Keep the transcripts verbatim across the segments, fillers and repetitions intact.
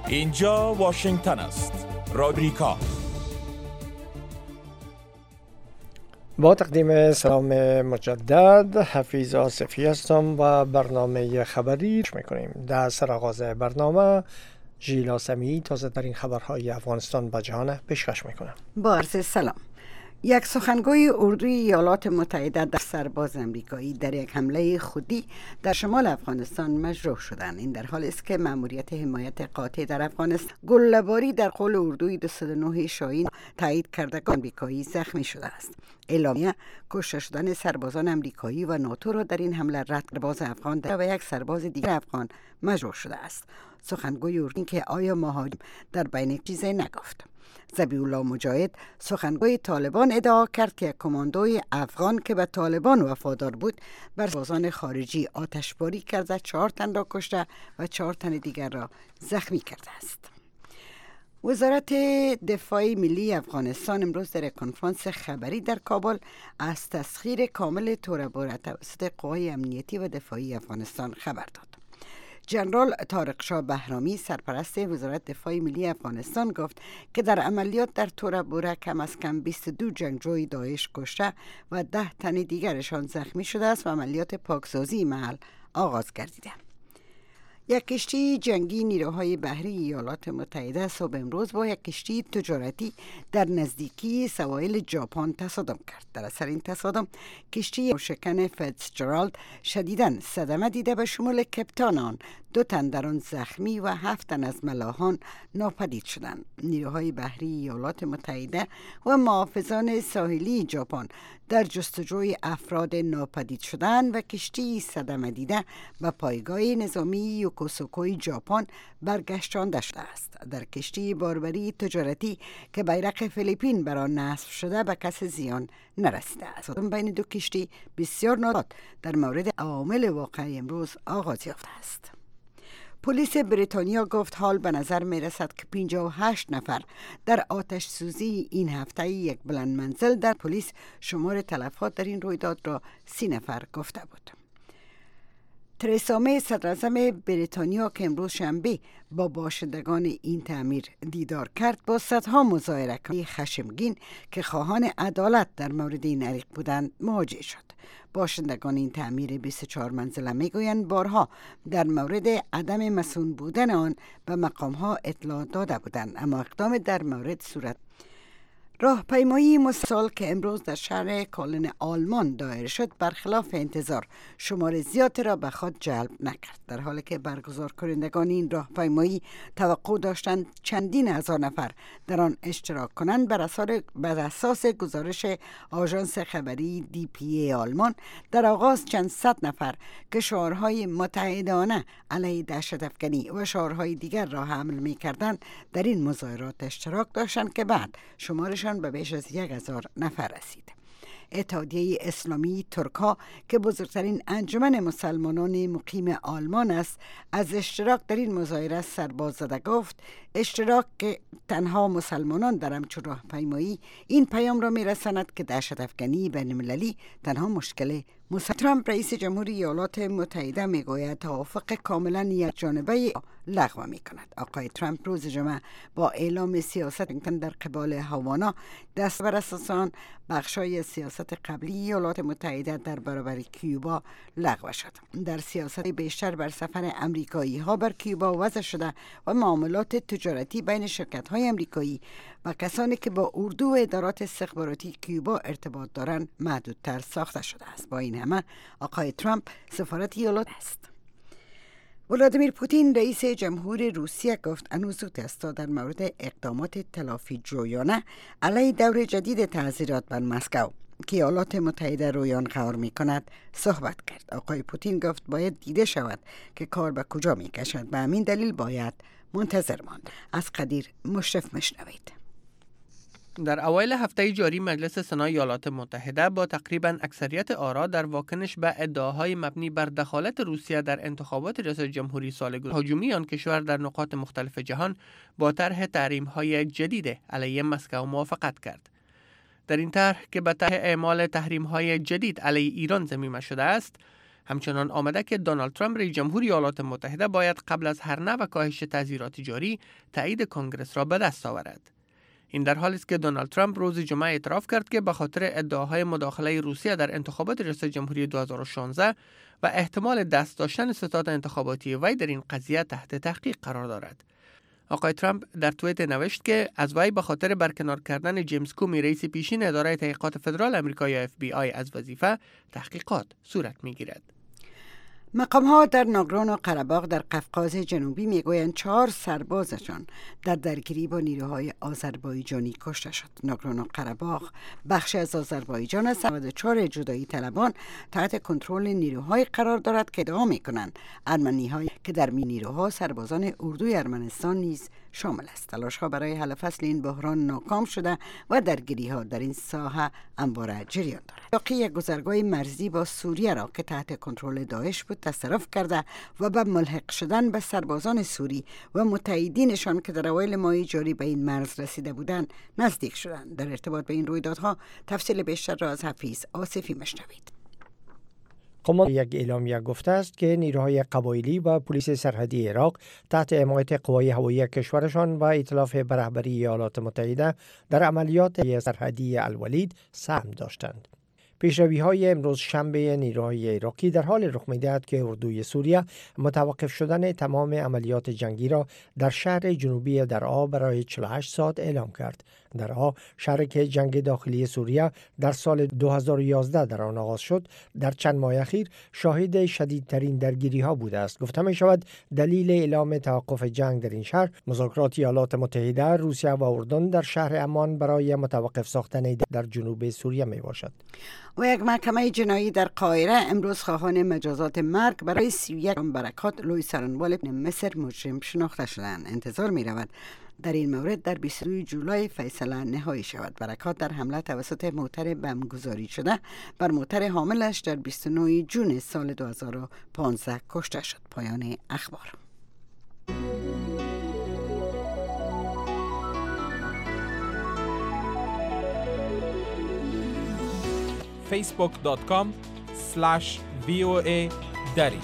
اینجا واشنگتن است. رادیو با تقدیم سلام مجدد، حفیظ آصفی هستم و برنامه خبری میکنیم. در سرآغاز برنامه ژیلا سمیعی تازه ترین خبرهای افغانستان و جهان پیشکش میکنه. با عرض سلام. یک سخنگوی اردوی ایالات متحده در سرباز امریکایی در یک حمله خودی در شمال افغانستان مجروح شدند. این در حالی است که مأموریت حمایت قاطع در افغانستان گله‌باری در قول اردوی دویست و نه شاهین تایید کردگان امریکایی زخمی شده است. اعلامیه کشته شدن سربازان امریکایی و ناتو را در این حمله رد سرباز افغان و یک سرباز دیگر افغان مجروح شده است. سخنگوی اردوی که آیا مهاجم در بین چیزی نگفت. ذبیح الله مجاهد سخنگوی طالبان ادعا کرد که یک کماندوی افغان که به طالبان وفادار بود بر سربازان خارجی آتشباری کرده، چهار تن را کشته و چهار تن دیگر را زخمی کرده است. وزارت دفاع ملی افغانستان امروز در یک کنفرانس خبری در کابل از تسخیر کامل توربور توسط قوای امنیتی و دفاعی افغانستان خبر داد. جنرال طارق شاه بهرامی سرپرست وزارت دفاع ملی افغانستان گفت که در عملیات در توربوره کم از کم بیست و دو جنگجوی داعش کشته و ده تن دیگرشان زخمی شده است و عملیات پاکسازی محل آغاز گردیده. یک کشتی جنگی نیروهای بحری ایالات متحده صبح امروز با یک کشتی تجارتی در نزدیکی سواحل ژاپن تصادم کرد. در اثر این تصادم کشتی موشکن فیتزجرالد شدیداً صدمه دیده به شمول کپتان آن، دو تن در آن زخمی و هفت تن از ملاحان ناپدید شدند. نیروهای بحری ایالات متحده و محافظان ساحلی ژاپن در جستجوی افراد ناپدید شدن و کشتی صدمه دیده به پایگاه نظامی یوکوسوکوی ژاپن برگشتانده شده است. در کشتی باربری تجارتی که بیرق فیلیپین بر آن نصب شده به کس زیان نرسیده است. بین دو کشتی بسیار نادرست در مورد عوامل واقعی امروز آغاز یافته است. پلیس بریتانیا گفت حال به نظر می رسد که پنجاه و هشت نفر در آتش سوزی این هفته یک بلند منزل در پلیس شمار تلفات در این رویداد را سی نفر گفته بود. ترسا می صدراعظم بریتانیا که امروز شنبه با باشندگان این تعمیر دیدار کرد با صدها مظاهره‌کنان خشمگین که خواهان عدالت در مورد این حریق بودند مواجه شد. باشندگان این تعمیر بیست و چهار منزله میگویند بارها در مورد عدم مسئول بودن آن به مقامها اطلاع داده بودند، اما اقدام در مورد صورت راهپیمایی مسال که امروز در شهر کالن آلمان دایر شد برخلاف انتظار شمار زیادی را به خود جلب نکرد، در حالی که برگزار کنندگان این راهپیمایی توقع داشتند چندین هزار نفر در آن اشتراک کنند. بر اساس گزارش آژانس خبری دی پی ای آلمان در آغاز چند صد نفر که شعارهای متحدانه علیه دهشت‌افکنی و شعارهای دیگر را حمل می‌کردند در این مظاهرات اشتراک داشتند که بعد شمارش به بیش از یک هزار نفر رسید. اتحادیه اسلامی ترک‌ها که بزرگترین انجمن مسلمانان مقیم آلمان است از اشتراک در این مظاهره سرباز زده گفت اشتراک که تنها مسلمانان در همچون راهپیمایی این پیام را می‌رساند که دهشت‌افکنی بین‌المللی تنها مشکل مسلمان. ترامپ رئیس جمهوری ایالات متحده میگوید توافق کاملا یکجانبه لغو می‌کند. آقای ترامپ روز جمعه با اعلام سیاست در قبال هاوانا دست بر اساس آن بخشای سیاست قبلی ایالات متحده در برابر کیوبا لغو شد. در سیاست بیشتر بر سفر امریکایی ها بر کیوبا وضع شده و معاملات تجارتی بین شرکت های امریکایی و کسانی که با اردو و ادارات استخباراتی کیوبا ارتباط دارند محدودتر ساخته شده است. با این همه آقای ترامپ سفارت ایالات است. ولادیمیر پوتین رئیس جمهور روسیه گفت هنوز زود است تا در مورد اقدامات تلافی جویانه علیه دور جدید تعزیرات بر مسکو که ایالات متحده روی آن قرار می کند صحبت کرد. آقای پوتین گفت باید دیده شود که کار به کجا می کشد، به همین دلیل باید منتظر ماند. از قدیر مشرف مشنوید. در اوایل هفته جاری مجلس سنا ایالات متحده با تقریباً اکثریت آرا در واکنش به ادعاهای مبنی بر دخالت روسیه در انتخابات ریاست جمهوری سال گذشته هجومی آن کشور در نقاط مختلف جهان با طرح تحریم‌های جدید علیه مسکو موافقت کرد. در این طرح که به طرح اعمال تحریم‌های جدید علیه ایران ضمیمه شده است، همچنان آمده که دونالد ترامپ رئیس جمهوری ایالات متحده باید قبل از هر نوع کاهش تظاهرات جاری تایید کنگرس را به دست آورد. این در حالی است که دونالد ترامپ روز جمعه اعتراف کرد که به خاطر ادعاهای مداخله روسیه در انتخابات ریاست جمهوری دو هزار و شانزده و احتمال دست داشتن ستاد انتخاباتی وی در این قضیه تحت تحقیق قرار دارد. آقای ترامپ در توییت نوشت که از وی به خاطر برکنار کردن جیمز کومی رئیس پیشین اداره تحقیقات فدرال آمریکا یا اف بی آی از وظیفه تحقیقات صورت می‌گیرد. مقام ها در ناگورنو قره‌باغ در قفقاز جنوبی میگویند چهار سربازشان در درگیری با نیروهای آذربایجانی کشته شد. ناگورنو قره‌باغ بخشی از آذربایجان است و چهار جدایی طلبان تحت کنترل نیروهای قرار دارد که ادعا میکنند ارمنی‌هایی که در می نیروها سربازان اردوی ارمنستان نیز شامل است. تلاش‌ها برای حل فصل این بحران ناکام شده و درگیری‌ها در این ساحه همواره جریان دارد. واقعی یک گذرگاه مرزی با سوریه را که تحت کنترل داعش بود تصرف کرده و به ملحق شدن به سربازان سوری و متحدینشان که در اوایل ماه جاری به این مرز رسیده بودند نزدیک شدند. در ارتباط به این رویدادها تفصیل بیشتر را از حفیظ آصفی مشنوید. قماندان یک اعلامیه گفته است که نیروهای قبایلی و پلیس سرحدی عراق تحت حمایت قوای هوایی کشورشان و ائتلاف به رهبری ایالات متحده در عملیات سرحدی الولید سهم داشتند. پیشروی‌های امروز شنبه نیروهای عراقی در حال رخ می‌دهد که اردوی سوریه متوقف شدن تمام عملیات جنگی را در شهر جنوبی درعا برای چهل و هشت ساعت اعلام کرد. درعا، شهری که جنگ داخلی سوریه در سال دو هزار و یازده در آن آغاز شد، در چند ماه اخیر شاهد شدیدترین درگیری‌ها بوده است. گفته می‌شود دلیل اعلام توقف جنگ در این شهر مذاکرات ایالات متحده، روسیه و اردن در شهر عمان برای متوقف ساختن در جنوب سوریه میباشد. و یک محکمه جنایی در قاهره امروز خواهان مجازات مرگ برای سی و یک برکات لوی سرنوال مصر مجرم شناخته شدند. انتظار می رود در این مورد در بیست و دو جولای فیصله نهایی شود. برکات در حمله توسط موتر بمبگذاری شده بر موتر حاملش در بیست و نه ژوئن سال دو هزار و پانزده کشته شد. پایان اخبار. فیسبوک دات کام اسلش وی او ای دری.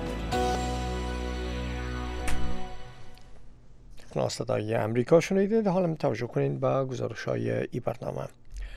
صدای امریکا شنیدید. حالا توجه کنید به گزارش‌های این برنامه.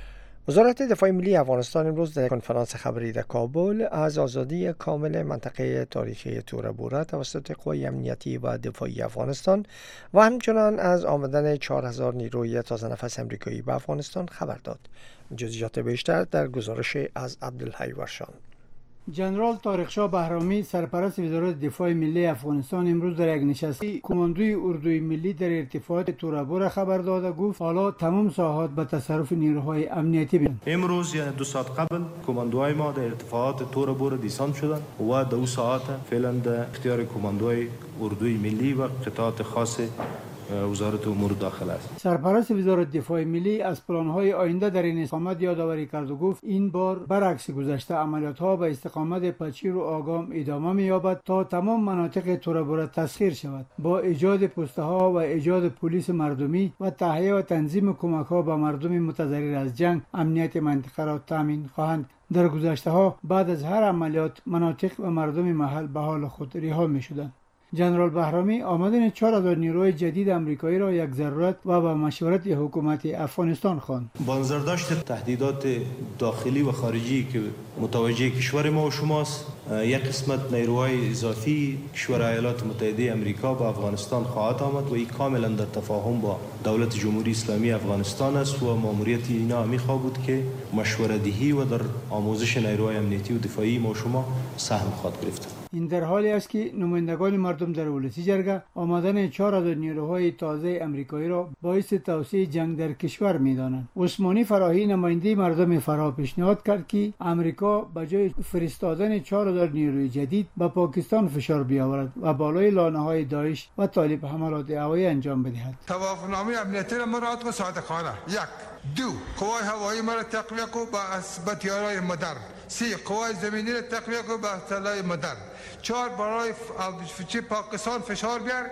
وزارت دفاع ملی افغانستان امروز در کنفرانس خبری در کابل از آزادی کامل منطقه تاریخی تور بوره توسط قوای امنیتی و دفاعی افغانستان و همچنان از آمدن چهار هزار نیروی تازه نفس امریکایی به افغانستان خبر داد. جزئیات بیشتر در گزارش از عبدالحی ورشان. جنرال طارق شاه بهرامی سرپرست وزارت دفاع ملی افغانستان امروز در یک نشست کماندوی اردوی ملی در ارتفاعات تورابور خبر داد و گفت حالا تمام ساحات به تصرف نیروهای امنیتی بیان. امروز یعنی دو ساعت قبل کماندوهای ما در ارتفاعات تورابور دیسان شدند و دو ساعت فعلا در اختیار کماندوهای اردوی ملی و قطعات خاص وزارت امور داخله است. سرپرست وزارت دفاع ملی از پلان‌های آینده در این استقامت یادآوری کرد و گفت این بار برعکس گذشته عملیات‌ها به استقامت پچیر و آگام ادامه می‌یابد تا تمام مناطق تورابور تسخیر شود با ایجاد پسته‌ها و ایجاد پلیس مردمی و تهیه و تنظیم کمک‌ها به مردم متضرر از جنگ امنیت منطقه را تامین خواهند. در گذشته‌ها بعد از هر عملیات مناطق و مردم محل به حال خود رها می‌شدند. جنرال بهرامی آمدن چهار هزار نیروی جدید امریکایی را یک ضرورت و با مشورت حکومت افغانستان خواند. با نظرداشت تهدیدات داخلی و خارجی که متوجه کشور ما و شماست، یک قسمت نیروهای اضافی کشور ایالات متحده امریکا با افغانستان خواهد آمد و این کاملا در تفاهم با دولت جمهوری اسلامی افغانستان است و ماموریت اینا میخواد بود که مشوره دهی و در آموزش نیروهای امنیتی و دفاعی ما و شما سهم خواهد گرفت. این در حالی است که نمایندگان مردم در ولسی جرگه آمدن چهار هزار نیروهای تازه امریکایی را باعث توسعه جنگ در کشور می‌دانند. عثمانی فراهی نماینده مردم فرا پیشنهاد کرد که امریکا به جای فرستادن چهار هزار نیروی جدید به پاکستان فشار بیاورد و بالای لانه‌های داعش و طالب حملات هوایی انجام بدهد. توافقنامه امنیتی را مراعات کو صادقانه. یک دو قوای هوایی ما را تقویت کو با اسباب‌های مدرن. سه قوای زمینی را تقویت کو با اسلحه مدرن. چهار برای پاکستان فشار بیار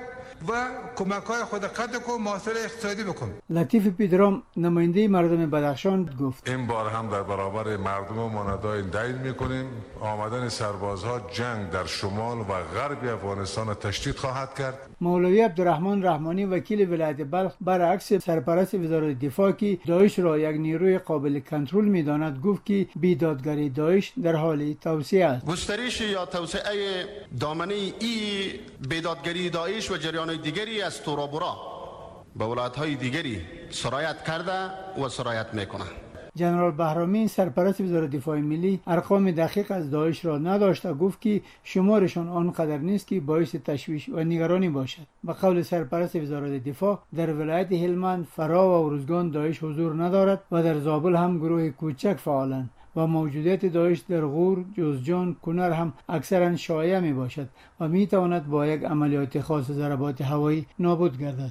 و کمک های خود قطع کن، محاصره اقتصادی بکن. لطیف پیدرام نماینده مردم بدخشان گفت این بار هم در برابر مردم ما ندای دلیل میکنیم. آمدن سربازها جنگ در شمال و غرب افغانستان تشدید خواهد کرد. مولوی عبدالرحمن رحمانی وکیل ولایت بلخ برعکس سرپرست وزارت دفاع که داعش را یک نیروی قابل کنترل میداند گفت که بیدادگری داعش در حال توسعه است. گسترش یا توسعه دامنه ای بیدادگری داعش و جریان دیگری از تورابورا به ولایت‌های دیگری سرایت کرده و سرایت میکنه. جنرال بهرامی سرپرست وزارت دفاع ملی ارقام دقیق از داعش را نداشت و گفت که شمارشان آنقدر نیست که باعث تشویش و نگرانی باشد. به قول سرپرست وزارت دفاع در ولایت هلمند، فرا و ارزگان داعش حضور ندارد و در زابل هم گروه کوچک فعالند و موجودیت داعش در غور، جوزجان، کنر هم اکثرا شایع می باشد و می تواند با یک عملیات خاص ضربات هوایی نابود گردد.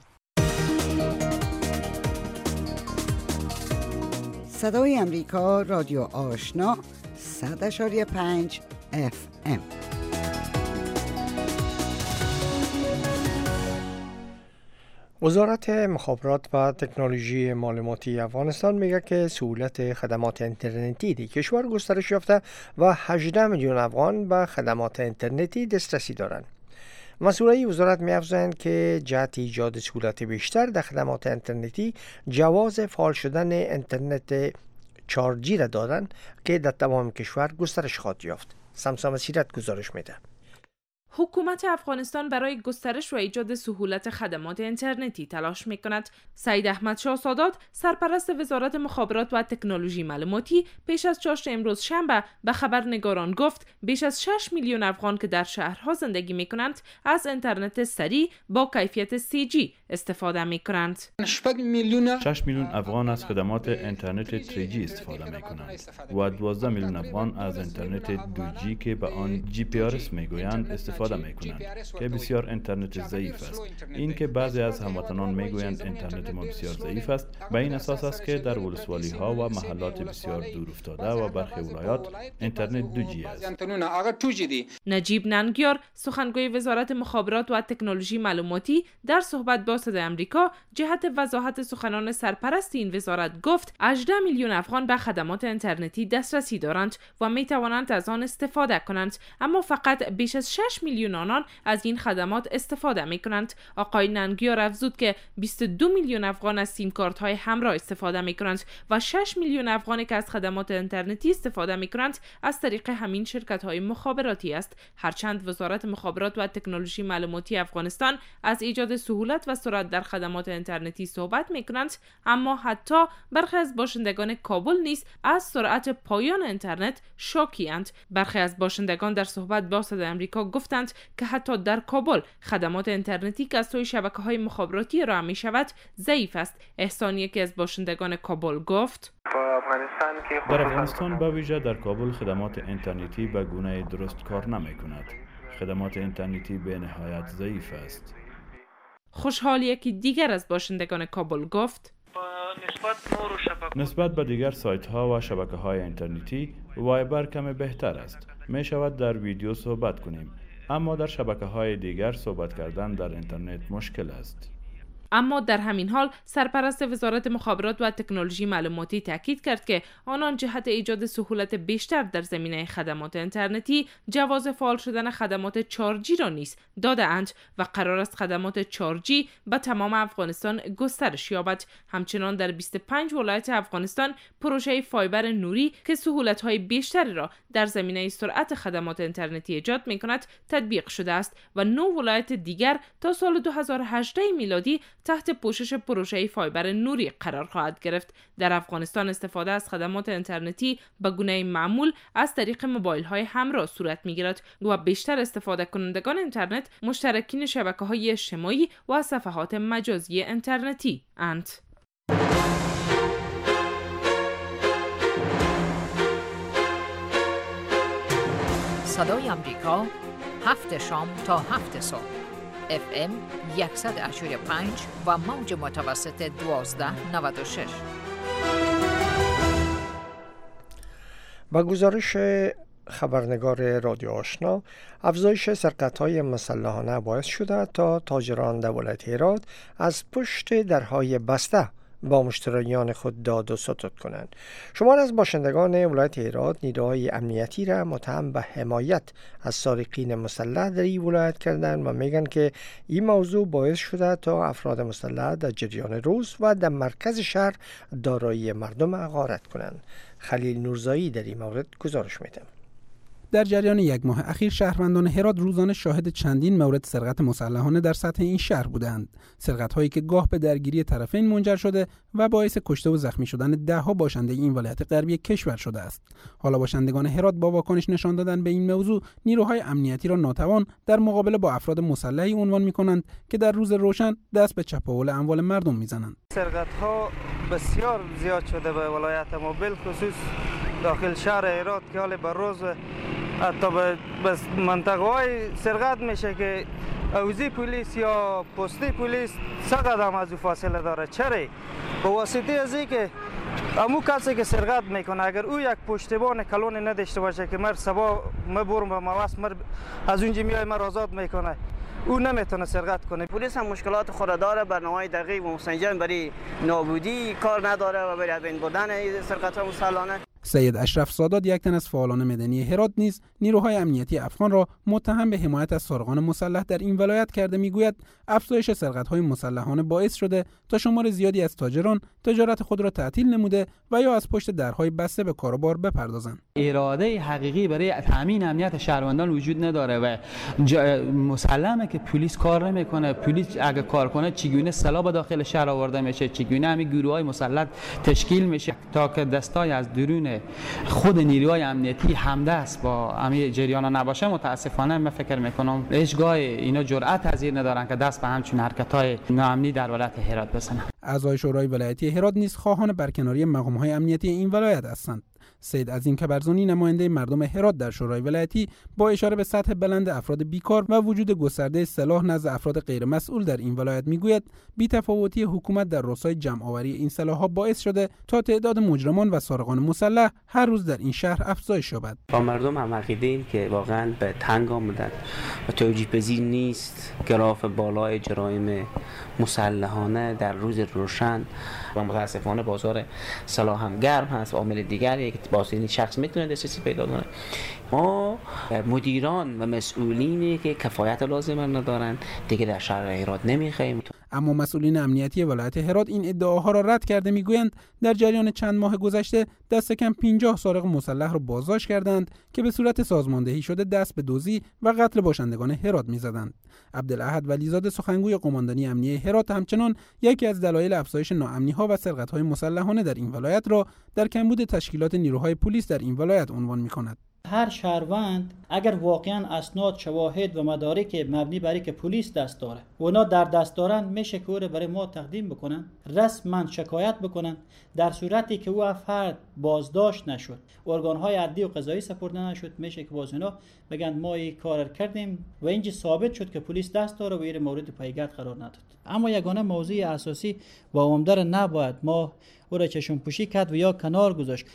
صدای امریکا، رادیو آشنا، صد اشاری پنج اف ام. وزارت مخابرات و تکنولوژی معلوماتی افغانستان میگه که سهولت خدمات اینترنتی در کشور گسترش یافته و هجده میلیون افغان به خدمات اینترنتی دسترسی دارند. مسئولای وزارت می‌افزایند که جهت ایجاد سهولت بیشتر در خدمات اینترنتی جواز فعال شدن اینترنت چهار جی را دادند که در تمام کشور گسترش خواهد یافت. سمسام سیرت گزارش میده. حکومت افغانستان برای گسترش و ایجاد سهولت خدمات اینترنتی تلاش می‌کند. سعید احمد شاه سادات، سرپرست وزارت مخابرات و تکنولوژی معلوماتی، پیش از چاشت امروز شنبه به خبرنگاران گفت بیش از شش میلیون افغان که در شهرها زندگی می‌کنند از اینترنت سریع با کیفیت سی جی استفاده می‌کنند. شش میلیون افغان از خدمات اینترنت سه جی استفاده می‌کنند و دوازده میلیون افغان از اینترنت دو جی که به آن جی پی آر اس می‌گویند استفاده میکنند که بسیار اینترنت ضعیف است. این که بعضی از هموطنان میگویند اینترنت ما بسیار ضعیف است به این اساس است که در ولسوالی ها و محلات بسیار دور افتاده و برخی ولایات اینترنت دو جی است. نجیب ننگیار، سخنگوی وزارت مخابرات و تکنولوژی معلوماتی، در صحبت با صدای آمریکا جهت وضاحت سخنان سرپرست این وزارت گفت هجده میلیون افغان به خدمات اینترنتی دسترسی دارند و می توانند از آن استفاده کنند، اما فقط بیش از شش میلیون آنان از این خدمات استفاده می کنند. آقای ننگیار افزود که بیست و دو میلیون افغان از سیم کارت های همراه استفاده می کنند و شش میلیون افغانی که از خدمات اینترنتی استفاده می کنند از طریق همین شرکت های مخابراتی است. هرچند وزارت مخابرات و تکنولوژی معلوماتی افغانستان از ایجاد سهولت و سرعت در خدمات اینترنتی صحبت می کنند، اما حتی برخی از باشندگان کابل نیز از سرعت پایان اینترنت شاکی اند. برخی از باشندگان در صحبت با صدای آمریکا گفتند که حتی در کابل خدمات اینترنتی که از سوی شبکه‌های مخابراتی ارائه می‌شود ضعیف است. احسان، یکی از باشندگان کابل، گفت در افغانستان به ویژه در کابل خدمات اینترنتی به گونه درست کار نمی‌کند. خدمات اینترنتی به نهایت ضعیف است. خوشحال، یکی دیگر از باشندگان کابل، گفت نسبت به دیگر سایت ها و شبکه های اینترنتی وایبر کم بهتر است. می شود در ویدیو صحبت کنیم، اما در شبکه های دیگر صحبت کردن در اینترنت مشکل است. اما در همین حال سرپرست وزارت مخابرات و تکنولوژی معلوماتی تاکید کرد که آنان جهت ایجاد سهولت بیشتر در زمینه خدمات اینترنتی جواز فعال شدن خدمات چهار جی را نیز داده اند و قرار است خدمات چهار جی به تمام افغانستان گسترش یابد. همچنان در بیست و پنج ولایت افغانستان پروژه فایبر نوری که سهولت‌های بیشتری را در زمینه سرعت خدمات اینترنتی ایجاد می‌کند تطبیق شده است و نه ولایت دیگر تا سال دو هزار و هجده میلادی تحت پوشش پروژه فایبر نوری قرار خواهد گرفت. در افغانستان استفاده از خدمات اینترنتی به گونه معمول از طریق موبایل های همراه صورت میگیرد و بیشتر استفاده کنندگان اینترنت مشترکین شبکه های اجتماعی و صفحات مجازی اینترنتی اند. صدای آمریکا، هفت شام تا هفت صبح، اف ام صد و پنج و موج متوسط دوازده نود و شش. با گزارش خبرنگار رادیو آشنا، افزایش سرقت‌های مسلحانه باعث شده تا تاجران در ولایت هرات از پشت درهای بسته با مشتریان خود داد و ستد کنند. شمار از باشندگان ولایت هرات نیروهای امنیتی را متهم به حمایت از سارقین مسلح در این ولایت کردند و میگن که این موضوع باعث شده تا افراد مسلح در جریان روز و در مرکز شهر دارایی مردم غارت کنند. خلیل نورزایی در این مورد گزارش میده. در جریان یک ماه اخیر شهروندان هرات روزانه شاهد چندین مورد سرقت مسلحانه در سطح این شهر بودند. سرقت‌هایی که گاه به درگیری طرفین منجر شده و باعث کشته و زخمی شدن ده‌ها باشنده این ولایت غربی کشور شده است. حالا باشندگان هرات با واکنش نشان دادن به این موضوع نیروهای امنیتی را ناتوان در مقابله با افراد مسلحی عنوان می‌کنند که در روز روشن دست به چپاول اموال مردم می‌زنند. سرقت‌ها بسیار زیاد شده به ولایت ما، بالخصوص داخل شهر هرات که حال بر روز حتی به منطقه‌های سرقت میشه که اوزی پلیس یا پستی پلیس سه قدم از او فاصله داره. چرا؟ به واسطه از این که امو کسی که سرقت میکنه اگر او یک پشتیبان کلون نداشته باشه که مر سبا ما برم به مواسط مر از اونجا میای مر آزاد میکنه، او نمیتونه سرقت کنه. پلیس هم مشکلات خود داره، برنامه‌های دقیق و مستنجم برای نابودی کار نداره و برای بین بردن سرقت‌های مسلحانه. سید اشرف سادات، یک تن از فعالان مدنی هرات، نیز نیروهای امنیتی افغان را متهم به حمایت از سارقان مسلح در این ولایت کرده میگوید افزایش سرقت‌های مسلحانه باعث شده تا شمار زیادی از تاجران تجارت خود را تعطیل نموده و یا از پشت درهای بسته به کاروبار بپردازند. اراده حقیقی برای تامین امنیت شهروندان وجود نداره و مسلمه که پلیس کار نمیکنه. پلیس اگه کار کنه چگونه سلاح به داخل شهر آورده میشه، چگونه همین گروه‌های مسلح تشکیل میشه تا که دستای از درون خود نیروهای امنیتی همدست با همین جریان نباشه. متاسفانه من فکر میکنم هیچگاه اینا جرأت پذیر ندارن که دست به همچین حرکت‌های ناامنی در ولایت هرات بزنن. اعضای شورای ولایتی هرات نیز خواهان برکناری مقام‌های امنیتی این ولایت هستند. سید عظیم کبرزانی، نماینده مردم هرات در شورای ولایتی، با اشاره به سطح بلند افراد بیکار و وجود گسترده سلاح نزد افراد غیر مسئول در این ولایت میگوید بی‌تفاوتی حکومت در راستای جمع‌آوری این سلاح‌ها باعث شده تا تعداد مجرمان و سارقان مسلح هر روز در این شهر افزایش یابد. با مردم هم عقیده ایم که واقعاً به تنگ آمدن و توجیه پذیر نیست گراف بالای جرایم مسلحانه در روز روشن و متاسفانه بازار سلاح هم گرم هست. عامل دیگری که واسه شخص میتونه دسترسی پیدا کنه. ما مدیران و مسئولینی که کفایت لازم ندارن دیگه در شهر هرات نمیخوایم. اما مسئولین امنیتی ولایت هرات این ادعاها را رد کرده میگویند در جریان چند ماه گذشته دست کم پنجاه سارق مسلح را بازداشت کردند که به صورت سازماندهی شده دست به دزدی و قتل باشندگان هرات میزدند. عبدالاحد ولیزاده، سخنگوی قماندانی امنیه هرات، همچنان یکی از دلایل افزایش ناامنی‌ها و سرقت‌های مسلحانه در این ولایت را در کمبود تشکیلات نیروهای پلیس در این ولایت عنوان می‌کند. هر شهروند اگر واقعا اسناد، شواهد و مدارک مبنی بر اینکه پلیس دست داره اونا در دست دارن میشه که او رو برای ما تقدیم بکنن، رسما شکایت بکنن. در صورتی که او فرد بازداشت نشد، ارگان‌های عدلی و قضایی سپرده نشد، میشه که باز اینا بگن ما این کار کردیم و اینجا ثابت شد که پلیس دست داره و این مورد پیگرد قرار نداد. اما یگانه موضوع اساسی و عمده نباید ما او را چشم پوشی کرد و یا کنار گذاشت.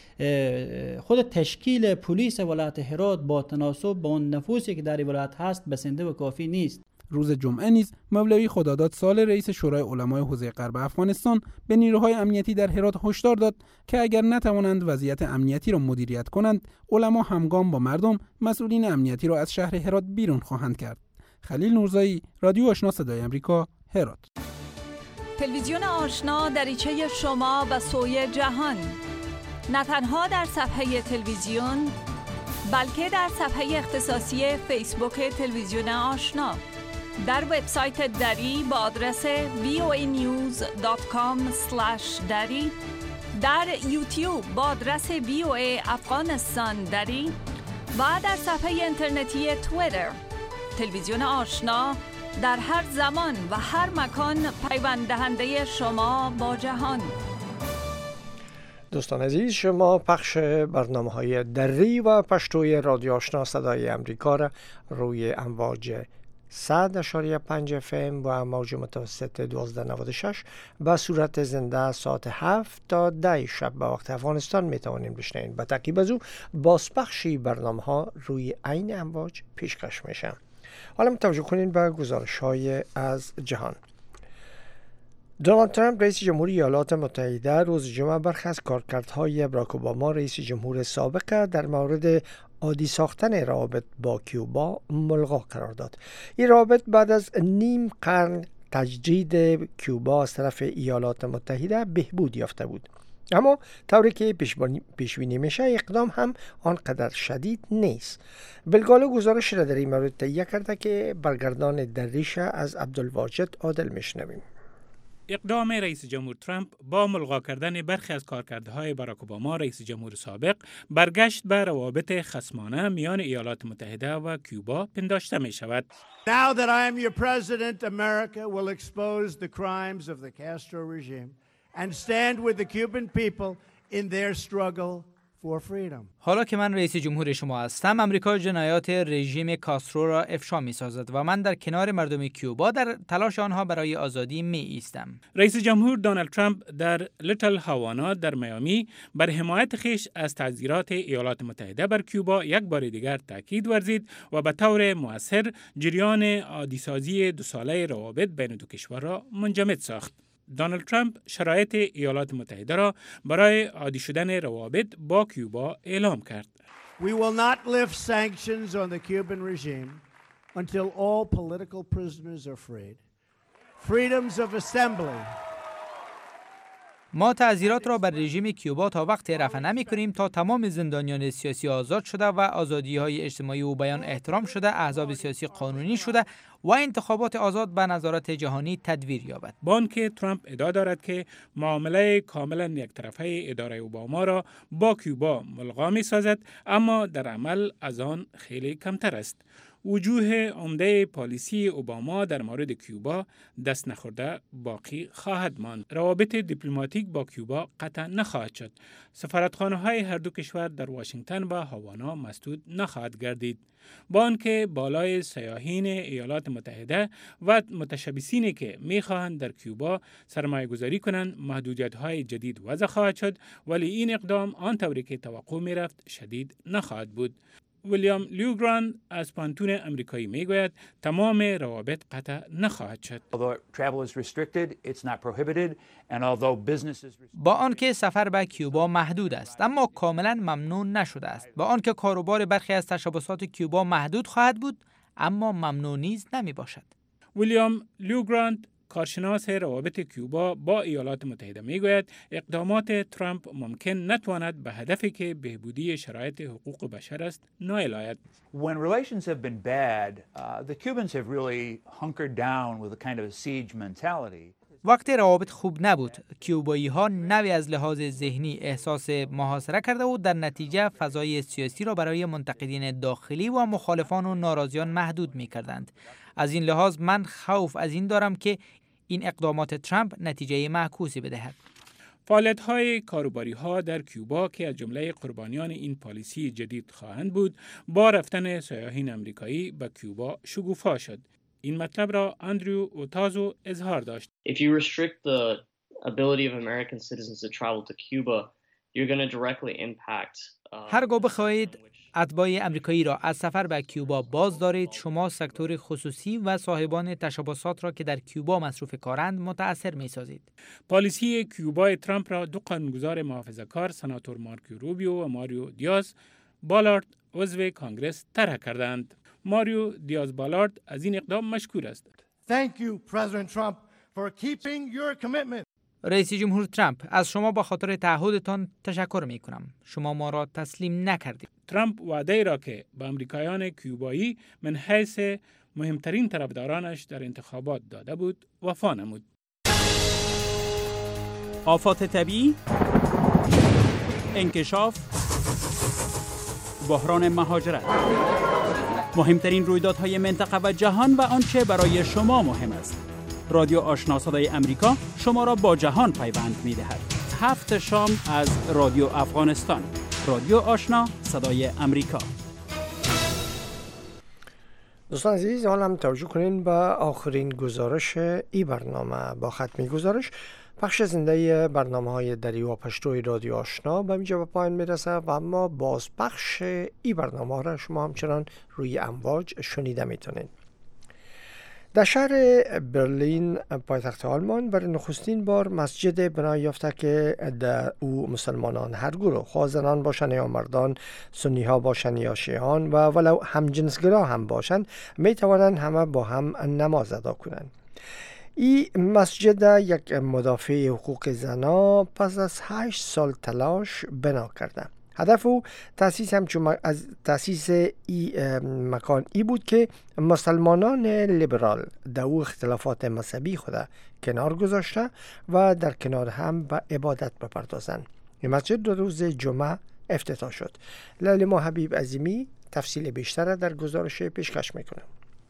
خود تشکیل پلیس ولایت هرات با تناسب با اون نفوذی که در ولایت هست بسنده و کافی نیست. روز جمعه نیز مولوی خداداد سال، رئیس شورای علمای حوزه غرب افغانستان، به نیروهای امنیتی در هرات هشدار داد که اگر نتوانند وضعیت امنیتی را مدیریت کنند، علما همگام با مردم مسئولین امنیتی را از شهر هرات بیرون خواهند کرد. خلیل نورزایی، رادیو آشنا صدای آمریکا، هرات. تلویزیون آشنا دریچه شما به سوی جهان، نه تنها در صفحه تلویزیون بلکه در صفحه اختصاصی فیسبوک تلویزیون آشنا، در وبسایت دری با آدرس وی او ای نیوز دات کام اسلش دری، در یوتیوب با آدرس وی او ای افغانستان دری و در صفحه اینترنتی توییتر. تلویزیون آشنا در هر زمان و هر مکان پیوند دهنده شما با جهان. دوستان عزیز، شما پخش برنامه‌های دری و پشتوی رادیو آشنا صدای امریکا را روی امواج صد اشاریه پنج اف ام و موج متوسط دوازده نود و شش به صورت زنده ساعت هفت تا ده شب به وقت افغانستان می توانید بشنوید. به تعقیب از او بازپخشی برنامه ها روی عین امواج پیشکش میشه. حالا متوجه کنید به گزارش های از جهان. دونالد ترامپ رئیس جمهوری ایالات متحده روز جمعه برخی از کارکردهای باراک اوباما رئیس جمهور سابق در مورد عادی ساختن روابط با کیوبا ملغا قرار داد. این روابط بعد از نیم قرن تجدید کیوبا از طرف ایالات متحده بهبود یافته بود، اما طوری که پیش بینی میشه اقدام هم آنقدر شدید نیست. بلگالو گزارش را در این مورد تهیه کرده که برگردان دریش از عبدالواجد عادل میشنویم. اقدام رئیس جمهور ترامپ با ملغا کردن برخی از کارکردهای باراک اوباما رئیس جمهور سابق برگشت به روابط خصمانه میان ایالات متحده و کیوبا پنداشته می شود. Now that I am your president, America will expose the crimes of the Castro regime and stand with the Cuban people in their struggle for freedom. حالا که من رئیس جمهور شما هستم، امریکا جنایات رژیم کاسترو را افشا می سازد و من در کنار مردم کیوبا در تلاش آنها برای آزادی می ایستم. رئیس جمهور دونالد ترامپ در لیتل هاوانا در میامی بر حمایت خویش از تعزیرات ایالات متحده بر کیوبا یک بار دیگر تاکید ورزید و به طور مؤثر جریان عادیسازی دو ساله روابط بین دو کشور را منجمد ساخت. دونالد ترامپ شرایط ایالات متحده را برای عادی شدن روابط با کیوبا اعلام کرد. We will not lift sanctions on the Cuban regime until all political prisoners are freed. Freedoms of assembly. ما تعزیرات را بر رژیم کیوبا تا وقتی رفع نمی کنیم تا تمام زندانیان سیاسی آزاد شده و آزادی های اجتماعی و بیان احترام شده، احزاب سیاسی قانونی شده و انتخابات آزاد به نظارت جهانی تدویر یابد. بانک ترامپ ادعا دارد که معامله کاملا یک طرفه اداره اوباما را با کیوبا ملغا می سازد، اما در عمل از آن خیلی کمتر است. وجوه عمده پالیسی اوباما در مورد کیوبا دست نخورده باقی خواهد ماند. روابط دیپلماتیک با کیوبا قطع نخواهد شد. سفارتخانه‌های هر دو کشور در واشنگتن و هاوانا مسدود نخواهد گردید. با آنکه بالای سیاحین ایالات متحده و متشبثینی که می‌خواهند در کیوبا سرمایه گذاری کنند محدودیت‌های جدید وضع خواهد شد، ولی این اقدام آنطوری که توقع می‌رفت شدید نخواهد بود. ویلیام لیوگراند از پانتون امریکایی میگوید تمام روابط قطع نخواهد شد. با آنکه سفر به کیوبا محدود است اما کاملا ممنوع نشده است. با آنکه کاروبار برخی از تشبثات کیوبا محدود خواهد بود اما ممنوع نیز نمی باشد. ویلیام لیوگراند کارشناس روابط کیوبا با ایالات متحده میگوید اقدامات ترامپ ممکن نتواند به هدفی که بهبودی شرایط حقوق بشر است نائل آید. When relations have been bad, uh, the Cubans have really hunkered down with a kind of a siege mentality. وقتی روابط خوب نبود، کیوبایی ها نوی از لحاظ ذهنی احساس محاصره کرده و در نتیجه فضای سیاسی را برای منتقدین داخلی و مخالفان و ناراضیان محدود می کردند. از این لحاظ من خوف از این دارم که این اقدامات ترامپ نتیجه معکوسی بدهد. فعالیت‌های کاروباری‌ها در کیوبا که از جمله قربانیان این پالیسی جدید خواهند بود، با رفتن سیاحین آمریکایی به کیوبا شگوفا شد. این مطلب را اندرو اوتازو اظهار داشت. If you restrict the ability of American citizens to travel to Cuba, you're going to directly impact هرگاه بخواهید اتباع امریکایی را از سفر به کیوبا باز دارید، شما سکتور خصوصی و صاحبان تشبثات را که در کیوبا مصروف کارند متأثر می سازید. پالیسی کیوبای ترامپ را دو قانونگذار محافظه‌کار سناتور مارکو روبیو و ماریو دیاز بالارد عضو کانگرس طرح کردند. ماریو دیاز بالارد از این اقدام مشکور است. Thank you, President Trump, for keeping your commitment. رئیس جمهور ترامپ، از شما با خاطر تعهدتان تشکر می کنم. شما ما را تسلیم نکردید. ترامپ وعده را که به آمریکایان کیوبایی من حیث مهمترین طرفدارانش در انتخابات داده بود وفا نمود. آفات طبیعی، انکشاف، بحران مهاجرت، مهمترین رویدادهای منطقه و جهان و آنچه برای شما مهم است. رادیو آشنا صدای امریکا شما را با جهان پیوند می‌دهد. هفت شام از رادیو افغانستان. رادیو آشنا صدای امریکا. دوستان عزیز، حالا هم توجه کنین به آخرین گزارش ای برنامه. با ختمی گزارش بخش زنده برنامه های دری و پشتوی رادیو آشنا به اینجا به پایان میرسه و اما باز بخش ای برنامه را شما همچنان روی امواج شنیده میتونین. در شهر برلین پایتخت آلمان برای نخستین بار مسجد بنا یافته که در او مسلمانان هر گروه، خواه زنان باشن یا مردان، سنی ها باشن یا شیعان و ولو همجنسگرا هم باشن، می توانند همه با هم نماز ادا کنند. این مسجد یک مدافع حقوق زنا پس از هشت سال تلاش بنا کرده. هدف او تأسیس همچون از تأسیس ای مکان ای بود که مسلمانان لیبرال در او اختلافات مذهبی خود کنار گذاشته و در کنار هم به عبادت بپردازند. این مسجد در روز جمعه افتتاح شد. لیلا حبیب عظیمی تفصیل بیشتر در گزارش پیشکش میکنه.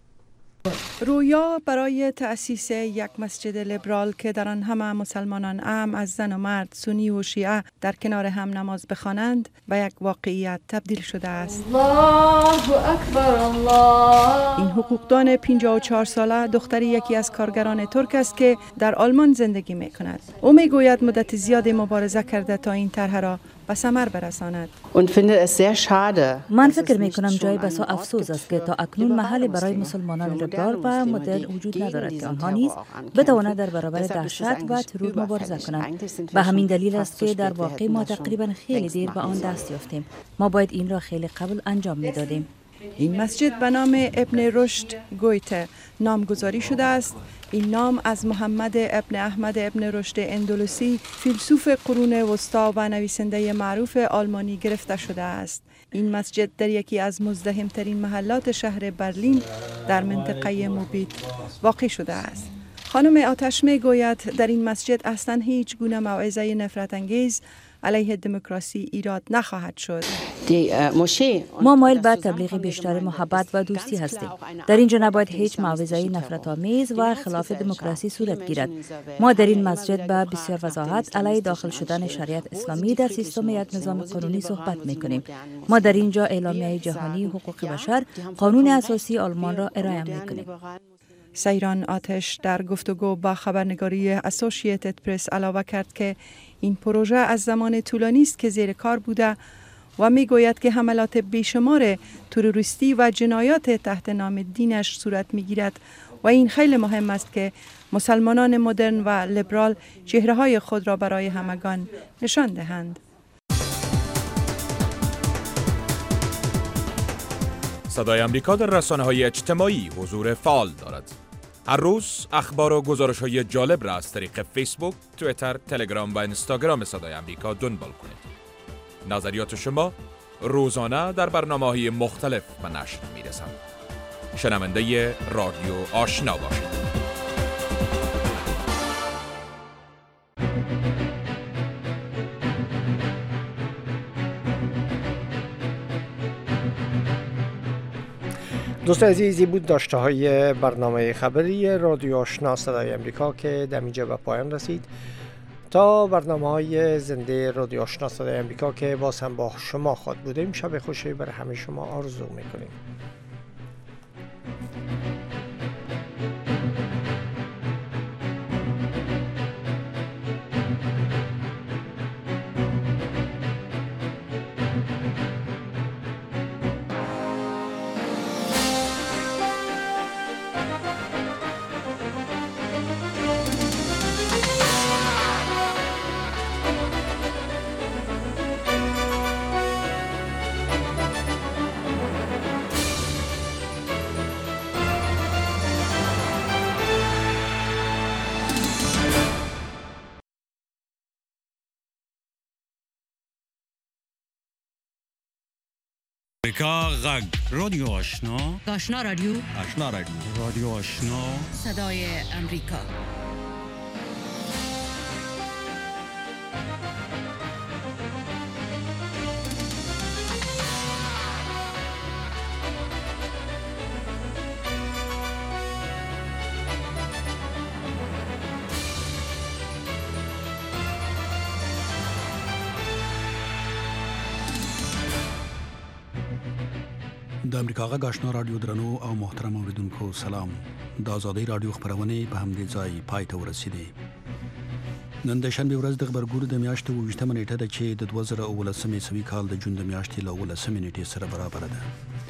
رویا برای تأسیس یک مسجد لیبرال که در آن همه مسلمانان اعم از زن و مرد، سنی و شیعه در کنار هم نماز بخوانند به یک واقعیت تبدیل شده است. الله اکبر الله. این حقوقدان پنجاه و چهار ساله دختری یکی از کارگران ترک است که در آلمان زندگی می کند. او می گوید مدت زیادی مبارزه کرده تا این طرح را به ثمر برساند. من فکر می کنم جای بسا افسوس است که تا اکنون محلی برای مسلمانان لیبرال و مدرن وجود ندارد که آنها نیز بتوانند در برابر دهشت و ترور مبارزه کنند. به همین دلیل است که در واقع ما تقریبا خیلی دیر به آن دست یافتیم. ما باید این را خیلی قبل انجام میدادیم. این مسجد به نام ابن رشد گویته نامگذاری شده است. این نام از محمد ابن احمد ابن رشد اندلسی، فیلسوف قرون وسطا و نویسنده معروف آلمانی گرفته شده است. این مسجد در یکی از مزدحمترین محلات شهر برلین در منطقه موبیت واقع شده است. خانم آتش می گوید در این مسجد اصلا هیچ گونه موعظه نفرت انگیز علیه دموکراسی ایراد نخواهد شد. ما مایل به تبلیغ بیشتر محبت و دوستی هستیم. در اینجا نباید هیچ موعظه‌ای نفرت آمیز و خلاف دموکراسی صورت گیرد. ما در این مسجد به بسیار وضاحت علیه داخل شدن شریعت اسلامی در سیستم یک نظام قانونی صحبت می‌کنیم. ما در اینجا اعلامیه جهانی حقوق بشر، قانون اساسی آلمان را ارائه می‌کنیم. سیران آتش در گفتگو با خبرنگاری اسوسییتد پرس علاوه کرد که این پروژه از زمان طولانی است که زیر کار بوده و می گوید که حملات بیشمار تروریستی و جنایات تحت نام دینش صورت می گیرد و این خیلی مهم است که مسلمانان مدرن و لیبرال چهره های خود را برای همگان نشان دهند. صدای امریکا در رسانه‌های اجتماعی حضور فعال دارد. هر روز اخبار و گزارش‌های جالب را از طریق فیسبوک، توییتر، تلگرام و اینستاگرام صدای امریکا دنبال کنید. نظریات شما روزانه در برنامه‌های مختلف به نشر می‌رسند. شنونده رادیو آشنا باشید. دوست عزیزی بود داشته های برنامه خبری رادیو آشنا صدای امریکا که در اینجا به پایان رسید. تا برنامه های زنده رادیو آشنا صدای امریکا که باز هم با شما خود بودیم، شب خوشی برای همه شما آرزو میکنیم. امریکا غږ رادیو آشنا آشنا رادیو آشنا رادیو رادیو آشنا صدای امریکا. د امریکا غږ آشنا رادیو درنو او محترم اوریدونکو سلام. د آزادۍ رادیو خبرونه په همدې ځای پای ته ورسېدې. نن د شنبه ورځ د خبرګور د میاشتې اووه ویشتمه نیټه ده چې د دوه زره اوولسمې سوي کال د جون د میاشتې له اوولسمې نیټې سره برابر ده.